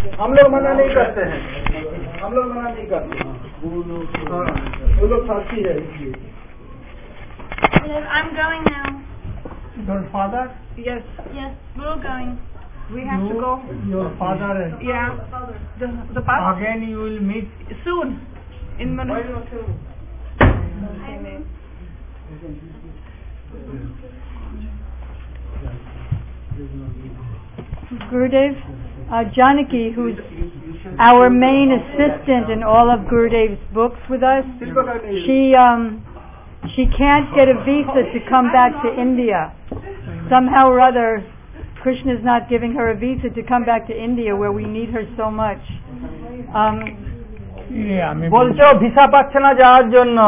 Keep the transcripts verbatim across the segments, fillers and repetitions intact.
हम लोग मना नहीं करते हैं, हम लोग मना नहीं करते, हाँ वो लोग साथी है इसलिए। I'm going now. Your father? Yes. Yes. We're going. We have you, to go. Your father? Yeah. The the bus. Again you will meet soon. In Manila. Gurudev, uh, Janaki, who's our main assistant in all of Gurudev's books with us, she um, she can't get a visa to come back to India. Somehow or other, Krishna is not giving her a visa to come back to India where we need her so much. Um, বলছো visa পাচ্ছে না যাওয়ার জন্য,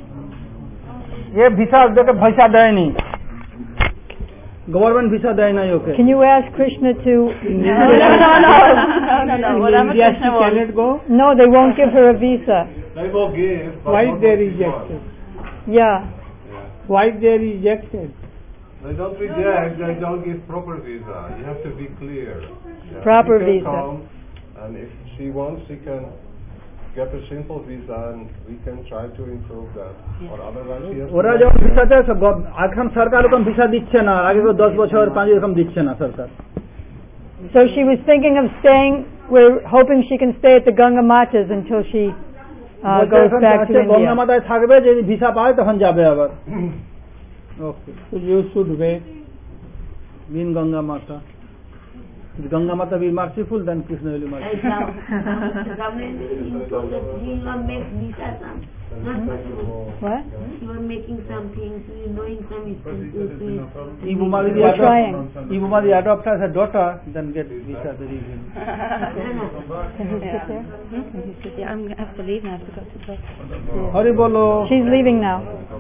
এ visa okay visa দেয়নি, government visa দেয় নাই ওকে। Can you ask Krishna to? No, no, no, no, no, no. Whatever India Krishna she cannot go. No, they won't give her a visa. They will give. Why they rejected? Yeah. Why they rejected? They don't reject. They don't give proper visa. You have to be clear. Yeah. Proper She can visa. come, and if she wants, she can get a simple visa, and we can try to improve that. Or otherwise, she has to ওরা যখন visa দেয় এখন সরকার এরকম visa দিচ্ছে না, আগে তো দশ বছর পাঁচ এরকম দিচ্ছে না সরকার। So she was thinking of staying. We're hoping she can stay at the Ganga Matas until she uh, goes back to Ganga India. মাতায় থাকবে, যদি ভিসা পায় তখন যাবে আবার। ওকে, So you should wait. Mean Ganga Mata. If Ganga Mata be merciful, then Krishna will be merciful. The government he will make visa some. Not possible. What? You are making some things, you are knowing some instances. If Umadi We're trying. if Umadi adopt as a daughter, then get visa very easily. Can he sit there? Can you sit there? I'm gonna have to leave now. I have to go to the bus. Hari bolo. She's leaving now.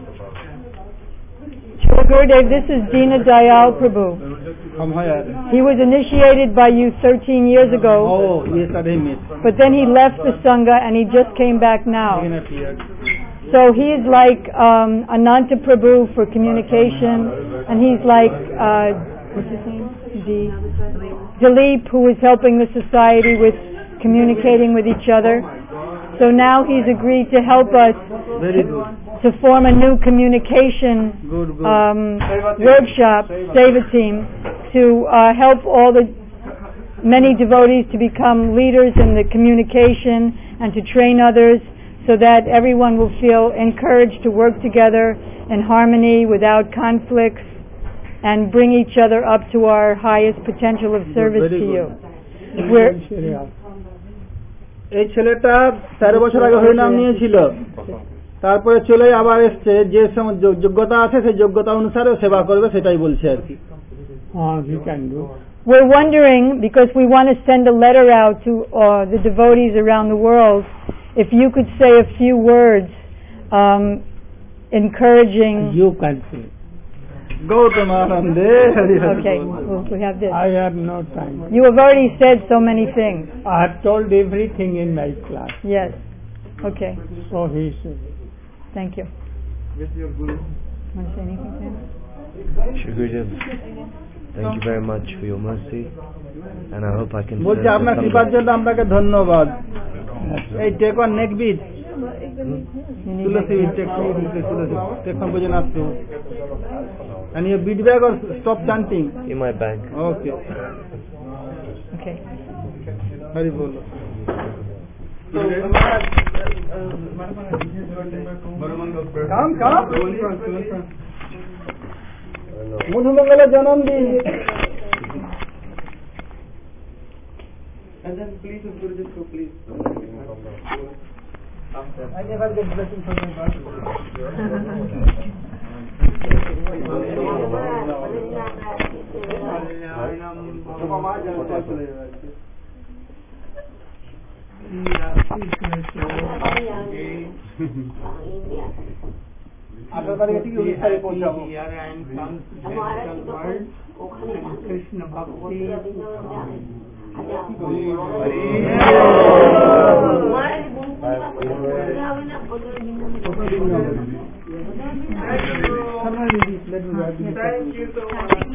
Shri Gurudev, this is Dina Dayal Prabhu. From here. He was initiated by you thirteen years ago, Oh, yes, I met. but then he left the Sangha and he just came back now. Again appeared. So he's like um, Ananta Prabhu for communication, and he's like uh, what's his name? D- Dilip, who is helping the society with communicating with each other. So now he's agreed to help us Very good. to form a new communication Good, good. um, workshop, Seva team, to uh, help all the many devotees to become leaders in the communication and to train others, so that everyone will feel encouraged to work together in harmony without conflicts and bring each other up to our highest potential of service Very to good. you. We're, এই ছেলেটা তেরো বছর আগে হরিনাম নিয়েছিল, তারপরে চলে আবার এসছে, যে সম- যোগ- যোগ্যতা আছে সেই যোগ্যতা অনুসারে সেবা করবে, সেটাই বলছে আর কি। Ah, he can do. we're wondering, because we want to send a letter out to uh, the devotees around the world, if you could say a few words um, encouraging. You can say. Gautam আনন্দে Hari Hari Okay, ball. well, we have this. I have no time. You have already said so many things. I have told everything in my class. Yes. Okay. So he said. Thank you. With your guru. Want to say anything, Sam? Shri Gurudev, thank you very much for your mercy, and I hope I can serve বলছি the আপনার Sangha. কৃপার জন্য আপনাকে ধন্যবাদ। এই take on neck bead You need Tulsi to- take Tulsi Tulsi take on bhajan up to and your bead bag or stop chanting. In my bag. Okay, Okay. Hari বল। Come come মধুমঙ্গলের জন্মদিন। And then please, Guruji, so please. I never get blessing from my আঠারো তারিখে ঠিক উড়িষ্যায় পৌঁছাবো। কৃষ্ণ ভক্তি Thank you.